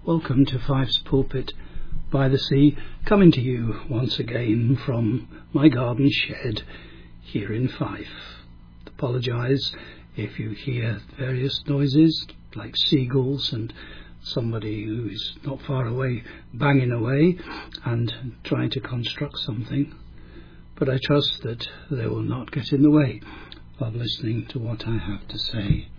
Welcome to Fife's Pulpit by the Sea, coming to you once again from my garden shed here in Fife. Apologise if you hear various noises like seagulls and somebody who is not far away banging away and trying to construct something, but I trust that they will not get in the way of listening to what I have to say.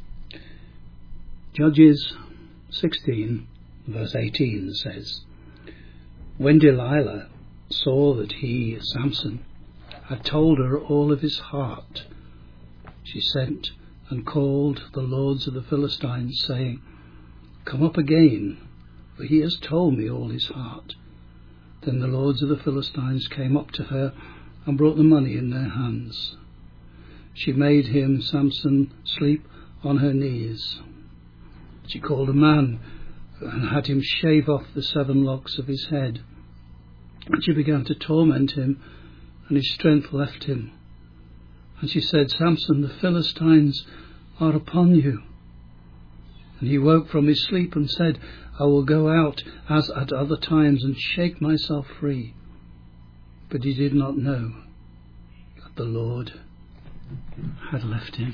Judges 16 verse 18 says, "When Delilah saw that he, Samson, had told her all of his heart, she sent and called the lords of the Philistines, saying, 'Come up again, for he has told me all his heart.' Then the lords of the Philistines came up to her and brought the money in their hands. She made him, Samson, sleep on her knees. She called a man and had him shave off the 7 locks of his head. And she began to torment him, and his strength left him. And she said, 'Samson, the Philistines are upon you.' And he woke from his sleep and said, 'I will go out as at other times and shake myself free.' But he did not know that the Lord had left him.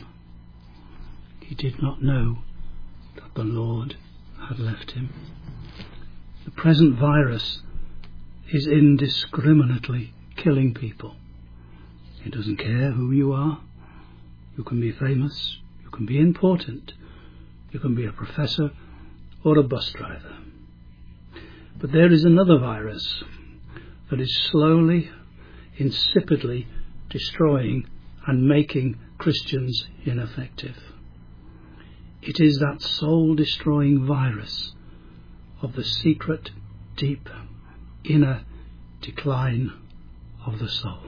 He did not know that the Lord had left him. The present virus is indiscriminately killing people. It doesn't care who you are. You can be famous, you can be important, you can be a professor or a bus driver. But there is another virus that is slowly, insipidly destroying and making Christians ineffective. It is that soul-destroying virus of the secret, deep, inner decline of the soul.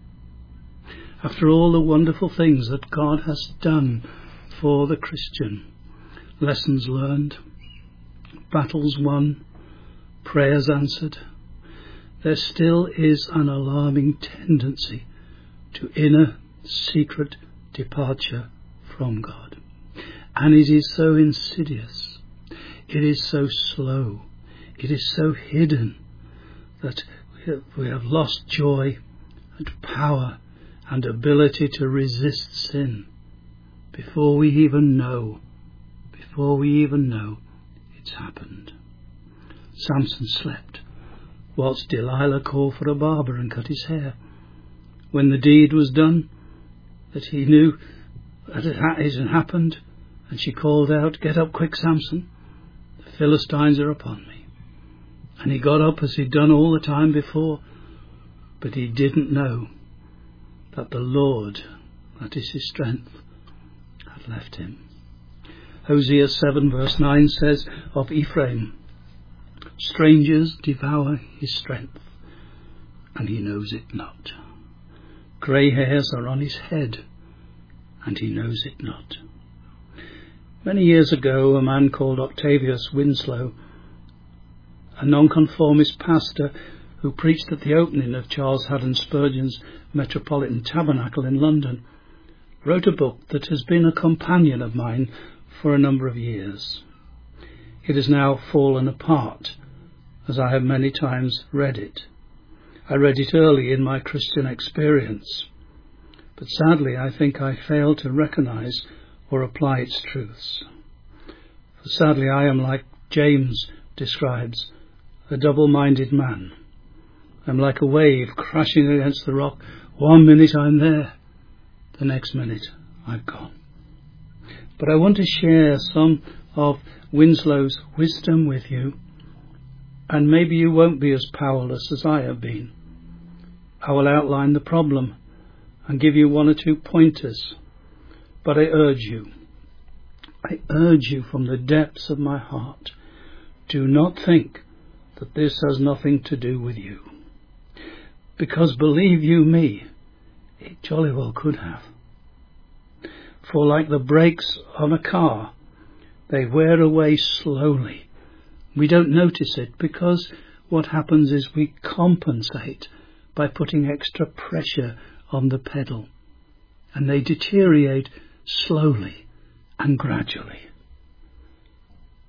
After all the wonderful things that God has done for the Christian, lessons learned, battles won, prayers answered, there still is an alarming tendency to inner, secret departure from God. And it is so insidious, it is so slow, it is so hidden that we have lost joy and power and ability to resist sin before we even know it's happened. Samson slept whilst Delilah called for a barber and cut his hair. When the deed was done, that he knew that it had happened, and she called out, 'Get up quick, Samson, the Philistines are upon me.' And he got up as he'd done all the time before, but he didn't know that the Lord, that is his strength, had left him. Hosea 7 verse 9 says of Ephraim, 'Strangers devour his strength, and he knows it not. Grey hairs are on his head, and he knows it not.' Many years ago, a man called Octavius Winslow, a nonconformist pastor who preached at the opening of Charles Haddon Spurgeon's Metropolitan Tabernacle in London, wrote a book that has been a companion of mine for a number of years. It has now fallen apart, as I have many times read it. I read it early in my Christian experience, but sadly I think I failed to recognise or apply its truths. For sadly I am, like James describes, a double-minded man. I'm like a wave crashing against the rock. 1 minute I'm there, the next minute I've gone. But I want to share some of Winslow's wisdom with you, and maybe you won't be as powerless as I have been. I will outline the problem and give you 1 or 2 pointers. But I urge you from the depths of my heart, do not think that this has nothing to do with you. Because believe you me, it jolly well could have. For like the brakes on a car, they wear away slowly. We don't notice it because what happens is we compensate by putting extra pressure on the pedal, and they deteriorate slowly and gradually.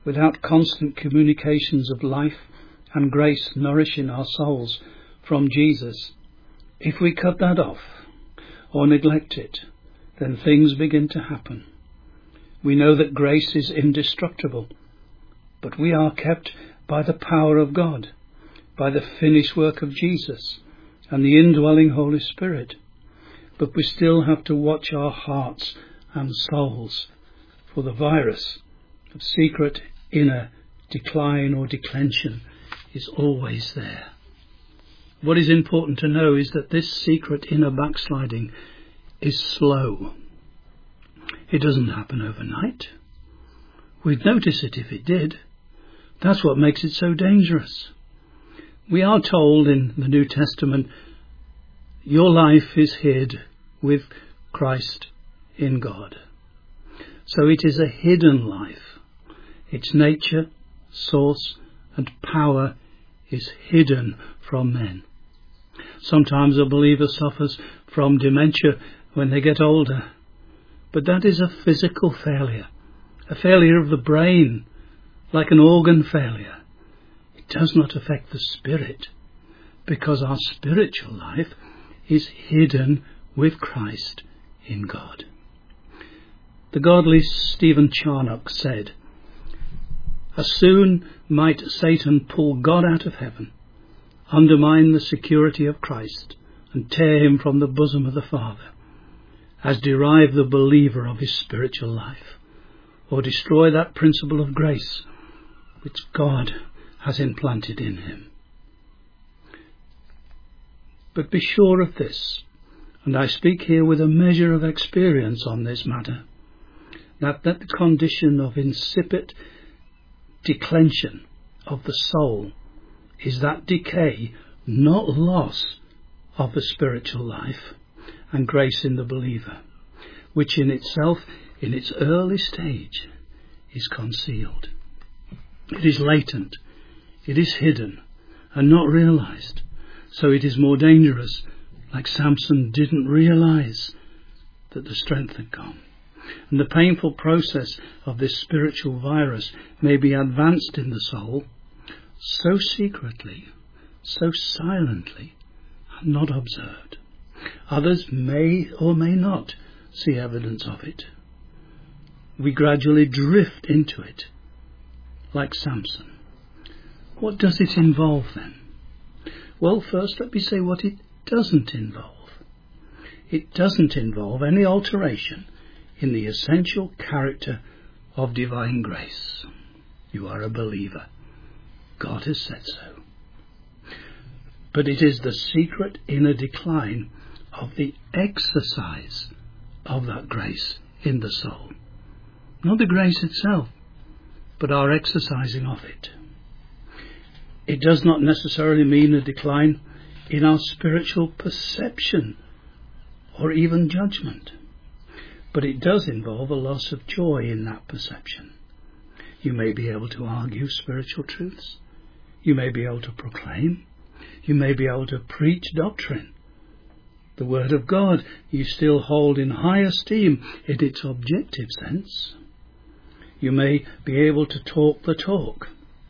without constant communications of life and grace nourishing our souls from Jesus, if we cut that off or neglect it, then things begin to happen. We know that grace is indestructible, but we are kept by the power of God, by the finished work of Jesus and the indwelling Holy Spirit. But we still have to watch our hearts and souls, for the virus of secret inner decline or declension is always there. What is important to know is that this secret inner backsliding is slow. It doesn't happen overnight. We'd notice it if it did. That's what makes it so dangerous. We are told in the New Testament, your life is hid with Christ in God. So it is a hidden life. Its nature, source and power is hidden from men. Sometimes a believer suffers from dementia when they get older, but that is a physical failure, a failure of the brain, like an organ failure. It does not affect the spirit, because our spiritual life is hidden with Christ in God. The godly Stephen Charnock said, "As soon might Satan pull God out of heaven, undermine the security of Christ, and tear him from the bosom of the Father, as derive the believer of his spiritual life, or destroy that principle of grace which God has implanted in him." But be sure of this, and I speak here with a measure of experience on this matter, that the condition of incipient declension of the soul is that decay, not loss, of the spiritual life and grace in the believer, which in itself, in its early stage, is concealed. It is latent, it is hidden, and not realized. So it is more dangerous, like Samson didn't realize that the strength had gone. And the painful process of this spiritual virus may be advanced in the soul so secretly, so silently, and not observed. Others may or may not see evidence of it. We gradually drift into it, like Samson. What does it involve then? Well, first let me say what it doesn't involve. It doesn't involve any alteration in the essential character of divine grace. You are a believer. God has said so. But it is the secret inner decline of the exercise of that grace in the soul. Not the grace itself, but our exercising of it. It does not necessarily mean a decline in our spiritual perception or even judgment, but it does involve a loss of joy in that perception. You may be able to argue spiritual truths. You may be able to proclaim. You may be able to preach doctrine. The Word of God you still hold in high esteem in its objective sense. You may be able to talk the talk.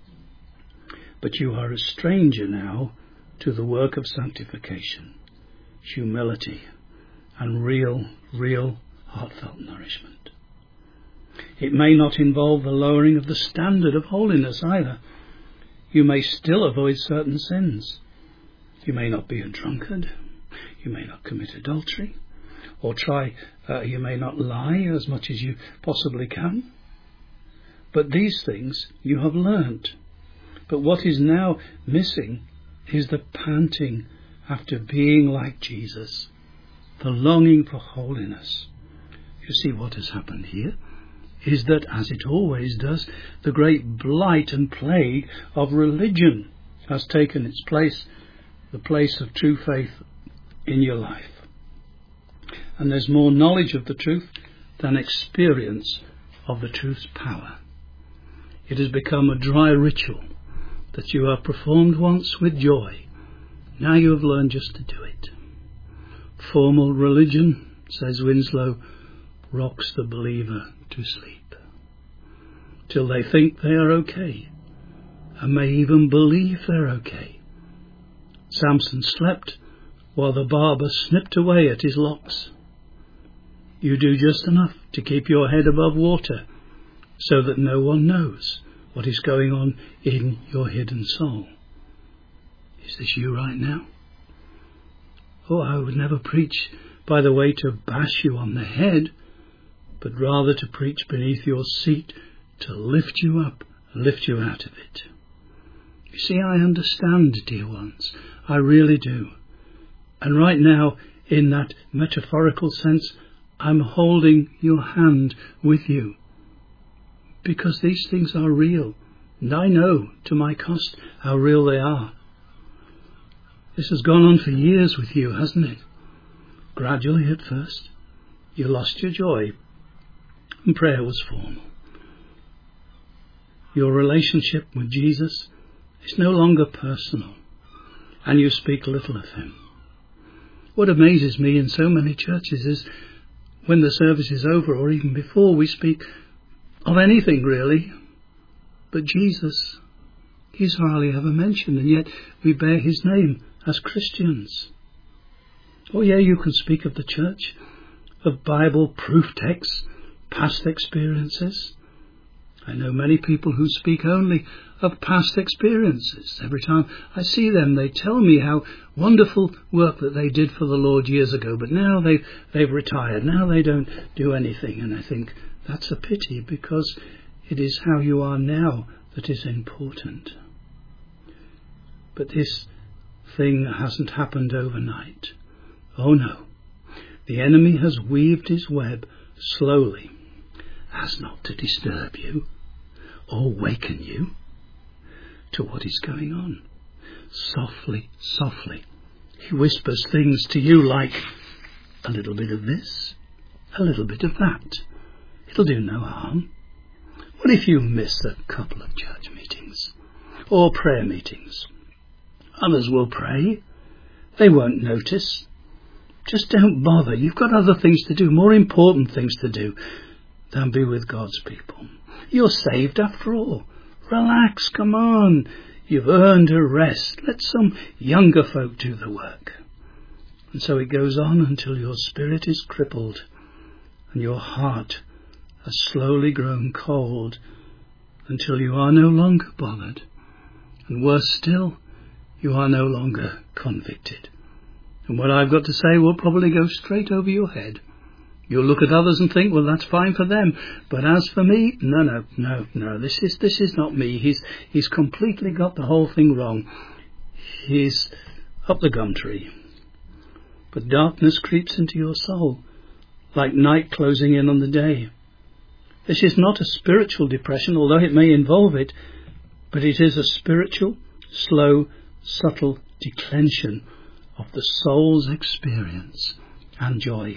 But you are a stranger now to the work of sanctification, humility, and real, heartfelt nourishment. It may not involve the lowering of the standard of holiness either. You may still avoid certain sins. You may not be a drunkard. You may not commit adultery. Or you may not lie as much as you possibly can. But these things you have learnt. But what is now missing is the panting after being like Jesus, the longing for holiness. You see, what has happened here is that, as it always does, the great blight and plague of religion has taken its place, the place of true faith in your life. And there's more knowledge of the truth than experience of the truth's power. It has become a dry ritual that you have performed once with joy. Now you have learned just to do it. Formal religion, says Winslow, rocks the believer to sleep. till they think they are okay, and may even believe they're okay. Samson slept while the barber snipped away at his locks. You do just enough to keep your head above water, so that no one knows what is going on in your hidden soul. Is this you right now? Oh, I would never preach, by the way, to bash you on the head, but rather to preach beneath your seat, to lift you up, lift you out of it. You see, I understand, dear ones, I really do. And right now, in that metaphorical sense, I'm holding your hand with you, because these things are real, and I know, to my cost, how real they are. This has gone on for years with you, hasn't it? Gradually at first, you lost your joy, and prayer was formal. Your relationship with Jesus is no longer personal, and you speak little of him. What amazes me in so many churches is when the service is over, or even before, we speak of anything really but Jesus. He's hardly ever mentioned, and yet we bear his name as Christians. Oh yeah, you can speak of the church, of Bible proof texts, past experiences. I know many people who speak only of past experiences. Every time I see them, they tell me how wonderful work that they did for the Lord years ago, but now they've retired. Now they don't do anything. And I think that's a pity, because it is how you are now that is important. But this thing hasn't happened overnight. Oh no. The enemy has weaved his web slowly, as not to disturb you or waken you to what is going on. Softly, softly, he whispers things to you like, a little bit of this, a little bit of that. It'll do no harm. What if you miss a couple of church meetings or prayer meetings? Others will pray. They won't notice. Just don't bother. You've got other things to do, more important things to do than be with God's people. You're saved after all. Relax, come on. You've earned a rest. Let some younger folk do the work. And so it goes on until your spirit is crippled and your heart has slowly grown cold, until you are no longer bothered. And worse still, you are no longer convicted. And what I've got to say will probably go straight over your head. You'll look at others and think, well, that's fine for them. But as for me, no, this is not me. He's completely got the whole thing wrong. He's up the gum tree. But darkness creeps into your soul, like night closing in on the day. This is not a spiritual depression, although it may involve it, but it is a spiritual, slow, subtle declension of the soul's experience and joy.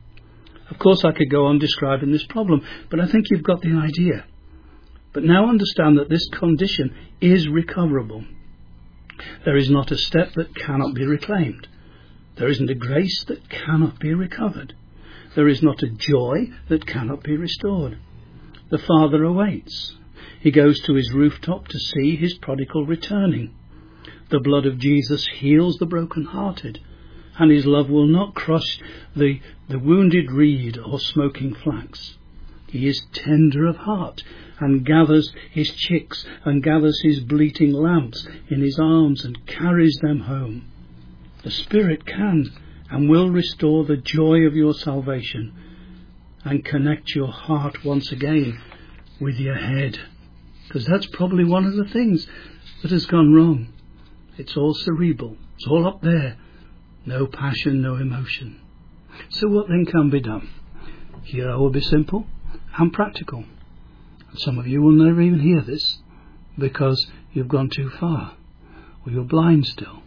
Of course, I could go on describing this problem, but I think you've got the idea. But now understand that this condition is recoverable. There is not a step that cannot be reclaimed. There isn't a grace that cannot be recovered. There is not a joy that cannot be restored. The Father awaits. He goes to his rooftop to see his prodigal returning. The blood of Jesus heals the broken-hearted, and his love will not crush the wounded reed or smoking flax. He is tender of heart and gathers his chicks and gathers his bleating lambs in his arms and carries them home. The Spirit can and will restore the joy of your salvation and connect your heart once again with your head, because that's probably one of the things that has gone wrong. It's all cerebral. It's all up there. No passion, no emotion. So what then can be done? Here I will be simple and practical. And some of you will never even hear this because you've gone too far, or you're blind still.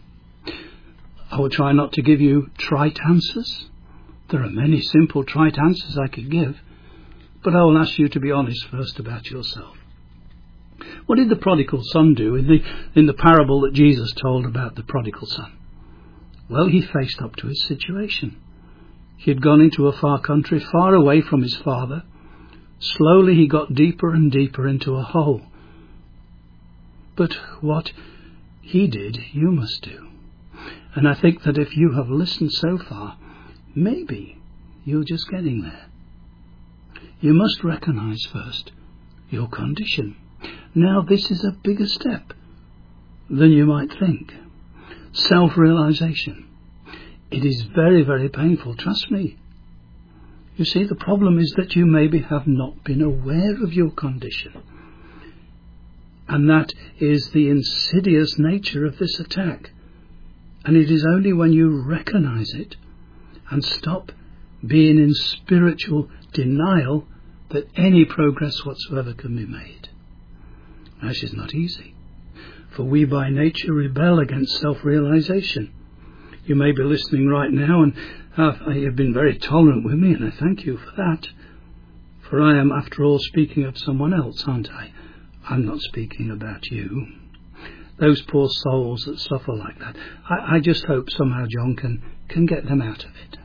I will try not to give you trite answers. There are many simple trite answers I could give, but I will ask you to be honest first about yourself. What did the prodigal son do in the parable that Jesus told about the prodigal son? Well, he faced up to his situation. He had gone into a far country, far away from his father, Slowly he got deeper and deeper into a hole. But what he did, you must do. And I think that if you have listened so far, maybe you're just getting there. You must recognize first your condition. Now this is a bigger step than you might think. Self-realization. It is very, very painful, trust me. You see, the problem is that you maybe have not been aware of your condition. And that is the insidious nature of this attack. And it is only when you recognize it and stop being in spiritual denial that any progress whatsoever can be made. This is not easy, for we by nature rebel against self-realization. You may be listening right now and you've been very tolerant with me, and I thank you for that. For I am, after all, speaking of someone else, aren't I? I'm not speaking about you. Those poor souls that suffer like that. I just hope somehow John can get them out of it.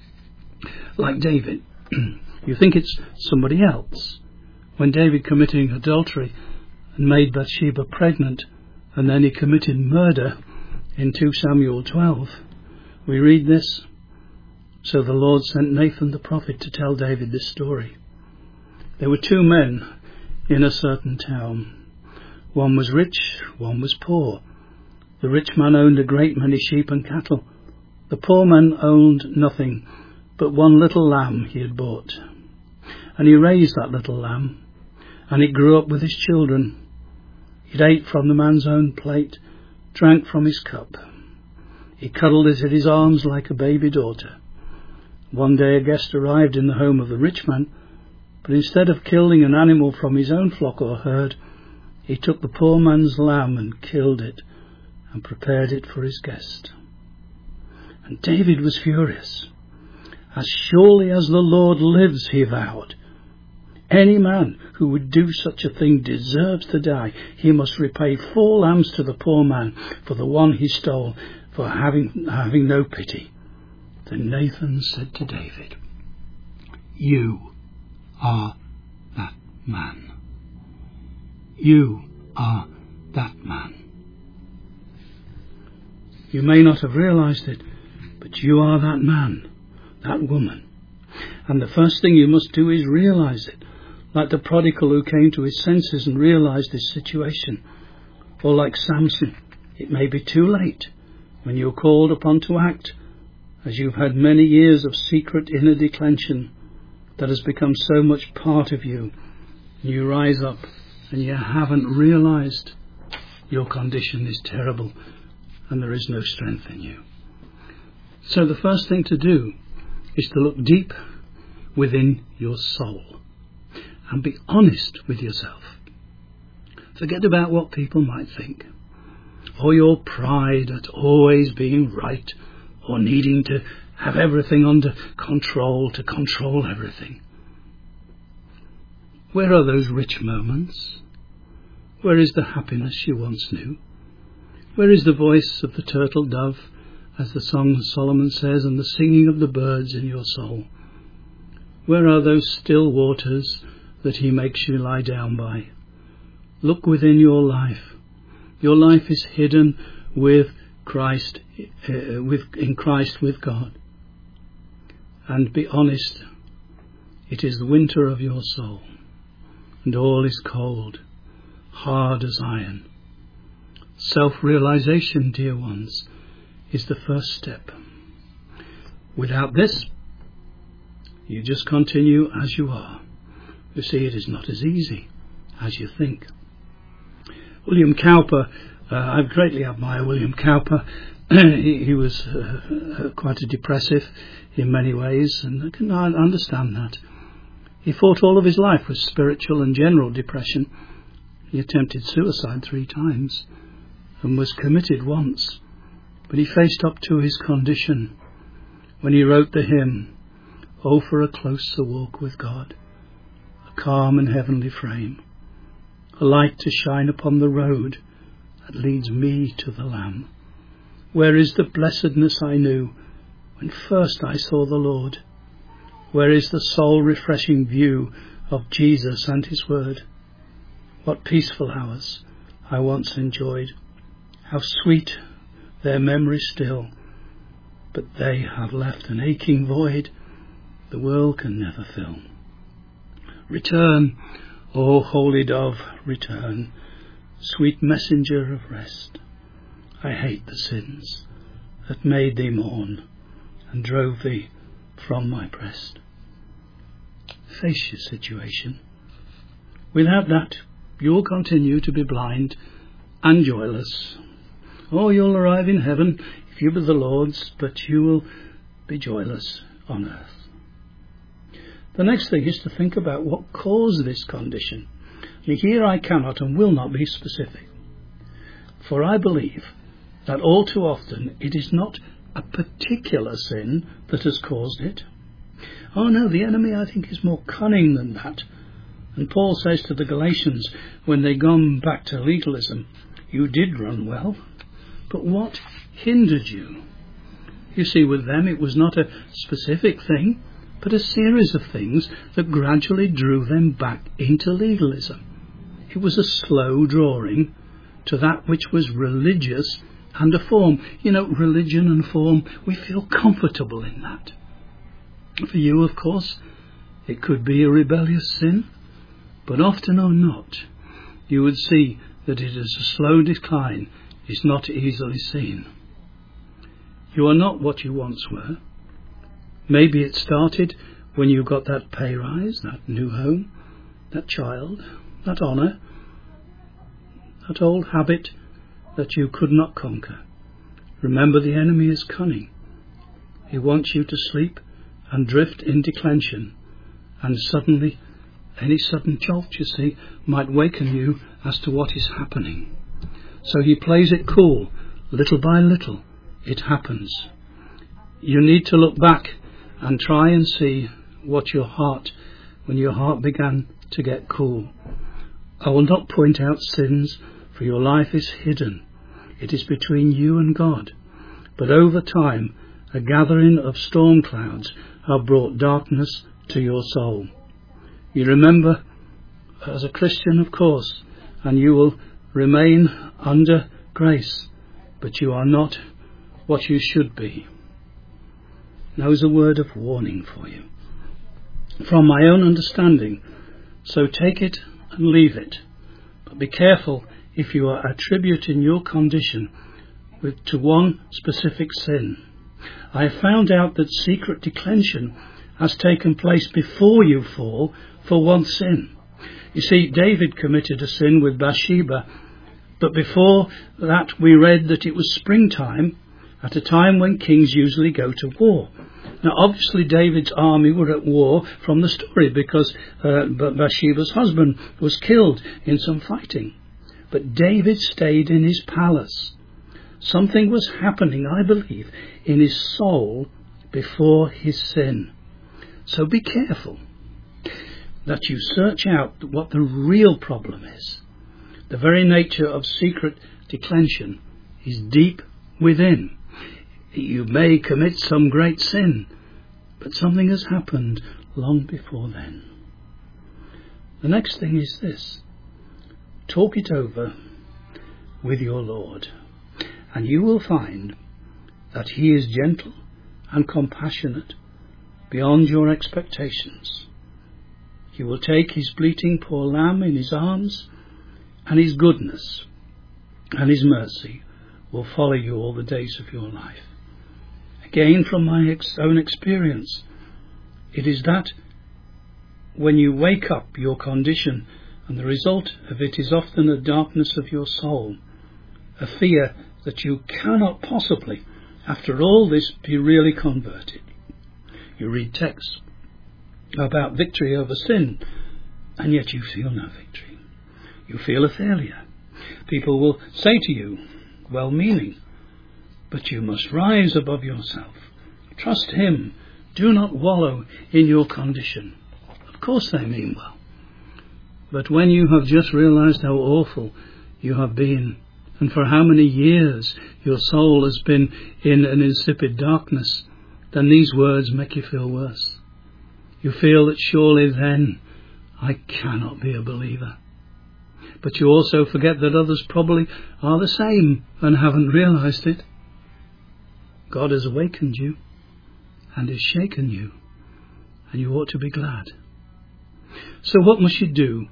Like David. You think it's somebody else. When David committing adultery and made Bathsheba pregnant, and then he committed murder in 2 Samuel 12, we read this. So the Lord sent Nathan the prophet to tell David this story. There were 2 men in a certain town. One was rich, one was poor. The rich man owned a great many sheep and cattle. The poor man owned nothing but one little lamb he had bought. And he raised that little lamb, and it grew up with his children. It ate from the man's own plate, drank from his cup. He cuddled it in his arms like a baby daughter. One day a guest arrived in the home of the rich man, but instead of killing an animal from his own flock or herd, he took the poor man's lamb and killed it and prepared it for his guest. And David was furious. As surely as the Lord lives, he vowed, any man who would do such a thing deserves to die. He must repay 4 lambs to the poor man for the one he stole, for having no pity. Then Nathan said to David, you are that man. You are that man. You may not have realized it, but you are that man, that woman. And the first thing you must do is realize it, like the prodigal who came to his senses and realized his situation. Or like Samson, it may be too late when you're called upon to act, as you've had many years of secret inner declension that has become so much part of you. You rise up and you haven't realized your condition is terrible and there is no strength in you. So the first thing to do is to look deep within your soul and be honest with yourself. Forget about what people might think, or your pride at always being right, or needing to have everything under control, to control everything. Where are those rich moments? Where is the happiness you once knew? Where is the voice of the turtle dove, as the song of Solomon says, and the singing of the birds in your soul? Where are those still waters that he makes you lie down by? Look within your life. Your life is hidden with Christ, in Christ with God. And be honest, it is the winter of your soul, and all is cold, hard as iron. Self-realization, dear ones, is the first step. Without this, you just continue as you are. You see, it is not as easy as you think. William Cowper, I greatly admire William Cowper. he was quite a depressive in many ways, and I can understand that. He fought all of his life with spiritual and general depression. He attempted suicide 3 times and was committed once, but he faced up to his condition when he wrote the hymn, "Oh, for a closer walk with God, a calm and heavenly frame, a light to shine upon the road that leads me to the Lamb. Where is the blessedness I knew when first I saw the Lord? Where is the soul-refreshing view of Jesus and his word. What peaceful hours I once enjoyed, how sweet their memory still, but they have left an aching void the world can never fill. Return, O holy dove, return, sweet messenger of rest. I hate the sins that made thee mourn and drove thee from my breast. Face your situation. Without that, you'll continue to be blind and joyless. Oh, you'll arrive in heaven if you be the Lord's, but you will be joyless on earth. The next thing is to think about what caused this condition. And here I cannot and will not be specific, for I believe that all too often it is not a particular sin that has caused it. Oh no, the enemy, I think, is more cunning than that. And Paul says to the Galatians, when they gone back to legalism, you did run well, but what hindered you? You see, with them it was not a specific thing, but a series of things that gradually drew them back into legalism. It was a slow drawing to that which was religious and a form. You know, religion and form, we feel comfortable in that. For you, of course, it could be a rebellious sin, but often or not, you would see that it is a slow decline, is not easily seen. You are not what you once were. Maybe it started when you got that pay rise, that new home, that child, that honour, that old habit that you could not conquer. Remember, the enemy is cunning. He wants you to sleep and drift in declension, and suddenly, any sudden jolt, you see, might waken you as to what is happening. So he plays it cool, little by little, it happens. You need to look back and try and see what when your heart began to get cool. I will not point out sins, for your life is hidden. It is between you and God. But over time, a gathering of storm clouds have brought darkness to your soul. You remember, as a Christian, of course, and you will remain under grace, but you are not what you should be. Now is a word of warning for you, from my own understanding, so take it and leave it. But be careful if you are attributing your condition to one specific sin. I have found out that secret declension has taken place before you fall for one sin. You see, David committed a sin with Bathsheba, but before that we read that it was springtime, at a time when kings usually go to war. Now obviously David's army were at war from the story, because Bathsheba's husband was killed in some fighting. But David stayed in his palace. Something was happening, I believe, in his soul before his sin. So be careful that you search out what the real problem is. The very nature of secret declension is deep within. You may commit some great sin, but something has happened long before then. The next thing is this. Talk it over with your Lord, and you will find that he is gentle and compassionate beyond your expectations. He will take his bleating poor lamb in his arms, and his goodness and his mercy will follow you all the days of your life. Again, from my own experience, it is that when you wake up, your condition, and the result of it is often a darkness of your soul, a fear that you cannot possibly, after all this, be really converted. You read texts about victory over sin, and yet you feel no victory. You feel a failure. People will say to you, well-meaning, but you must rise above yourself. Trust him. Do not wallow in your condition. Of course they mean well. But when you have just realized how awful you have been, and for how many years your soul has been in an insipid darkness, then these words make you feel worse. You feel that surely then I cannot be a believer. But you also forget that others probably are the same and haven't realized it. God has awakened you and has shaken you, and you ought to be glad. So what must you do?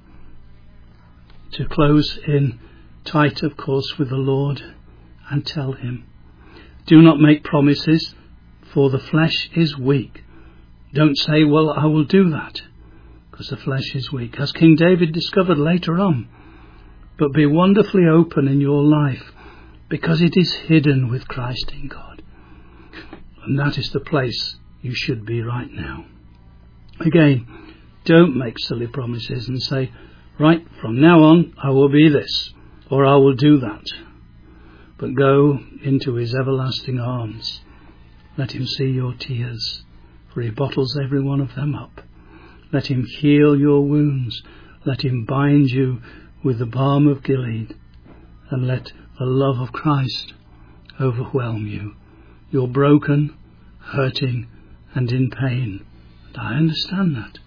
To close in tight, of course, with the Lord and tell him, do not make promises, for the flesh is weak. Don't say, well, I will do that, because the flesh is weak, as King David discovered later on. But be wonderfully open in your life, because it is hidden with Christ in God. And that is the place you should be right now. Again, don't make silly promises and say, right, from now on I will be this, or I will do that. But go into his everlasting arms. Let him see your tears, for he bottles every one of them up. Let him heal your wounds. Let him bind you with the balm of Gilead, and let the love of Christ overwhelm you. You're broken, hurting, and in pain. And I understand that.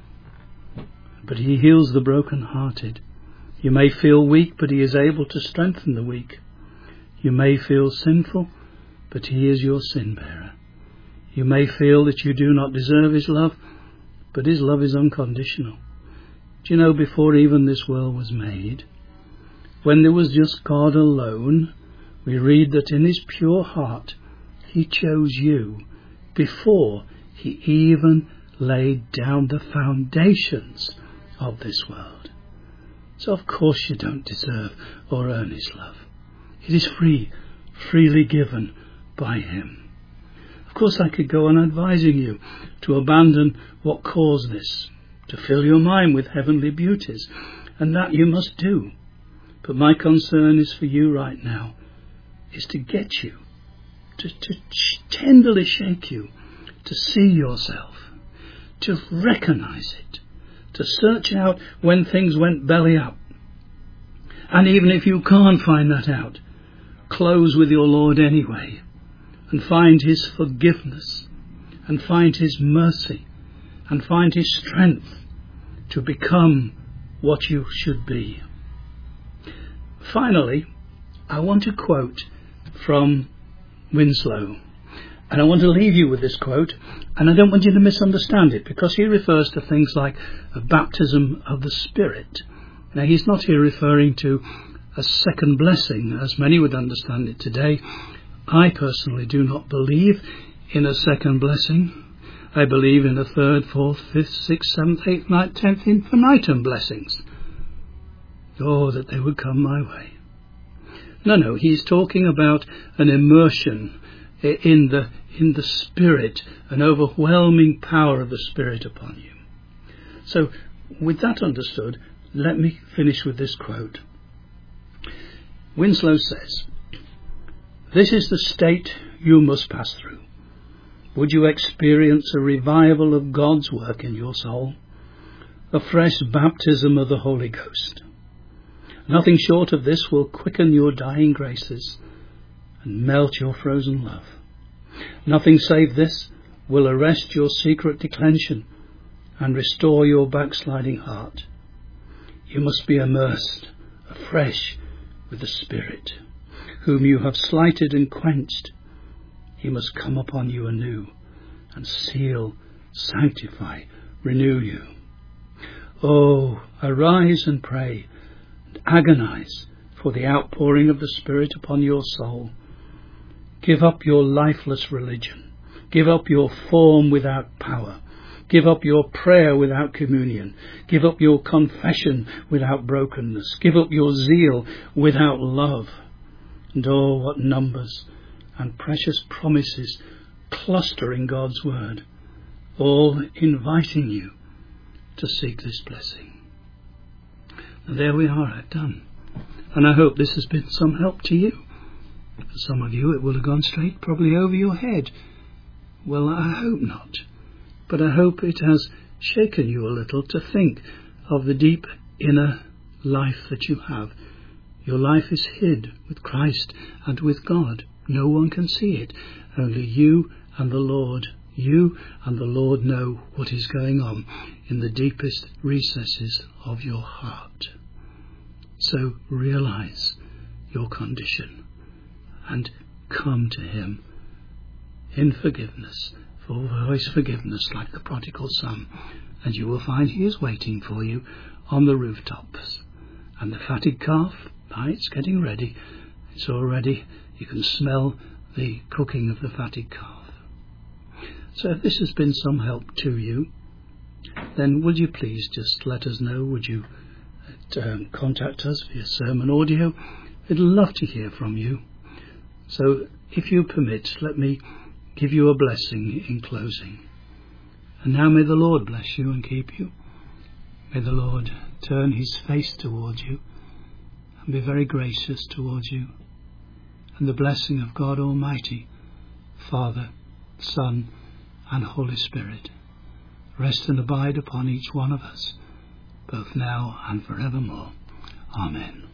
But he heals the broken-hearted. You may feel weak, but he is able to strengthen the weak. You may feel sinful, but he is your sin-bearer. You may feel that you do not deserve his love, but his love is unconditional. Do you know, before even this world was made, when there was just God alone, we read that in his pure heart he chose you before he even laid down the foundations of this world. So of course you don't deserve or earn his love. It is free, freely given by him. Of course I could go on advising you to abandon what caused this, to fill your mind with heavenly beauties, and that you must do. But my concern is for you right now, is to get you, to tenderly shake you, to see yourself, to recognize it, to search out when things went belly up. And even if you can't find that out, close with your Lord anyway, and find his forgiveness, and find his mercy, and find his strength to become what you should be. Finally, I want to quote from Winslow. And I want to leave you with this quote, and I don't want you to misunderstand it, because he refers to things like a baptism of the Spirit. Now, he's not here referring to a second blessing, as many would understand it today. I personally do not believe in a second blessing. I believe in a third, fourth, fifth, sixth, seventh, eighth, ninth, 10th infinitum blessings. Oh, that they would come my way. No, he's talking about an immersion in the Spirit, an overwhelming power of the Spirit upon you. So, with that understood, let me finish with this quote. Winslow says, "This is the state you must pass through. Would you experience a revival of God's work in your soul, a fresh baptism of the Holy Ghost? Nothing short of this will quicken your dying graces and melt your frozen love. Nothing save this will arrest your secret declension and restore your backsliding heart. You must be immersed afresh with the Spirit, whom you have slighted and quenched. He must come upon you anew and seal, sanctify, renew you. Oh, arise and pray and agonize for the outpouring of the Spirit upon your soul. Give up your lifeless religion. Give up your form without power. Give up your prayer without communion. Give up your confession without brokenness. Give up your zeal without love. And oh, what numbers and precious promises cluster in God's word, all inviting you to seek this blessing." And there we are, I've done. And I hope this has been some help to you. For some of you it will have gone straight probably over your head. Well, I hope not. But I hope it has shaken you a little to think of the deep inner life that you have. Your life is hid with Christ and with God. No one can see it. Only you and the Lord You and the Lord know what is going on in the deepest recesses of your heart. So realize your condition and come to him in forgiveness, for voice forgiveness like the prodigal son, and you will find he is waiting for you on the rooftops. And the fatted calf, it's getting ready. It's all ready. You can smell the cooking of the fatted calf. So if this has been some help to you, then would you please just let us know? Would you contact us via sermon audio? We'd love to hear from you. So if you permit, let me give you a blessing in closing. And now may the Lord bless you and keep you. May the Lord turn his face towards you and be very gracious towards you. And the blessing of God Almighty, Father, Son, and Holy Spirit, rest and abide upon each one of us, both now and forevermore. Amen.